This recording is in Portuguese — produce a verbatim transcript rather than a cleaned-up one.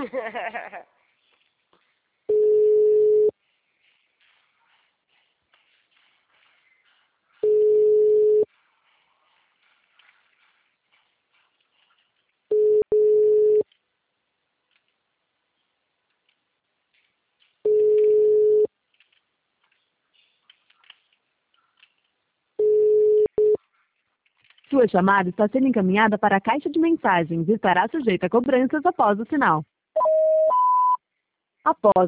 Sua chamada está sendo encaminhada para a caixa de mensagens e estará sujeita a cobranças após o sinal. Após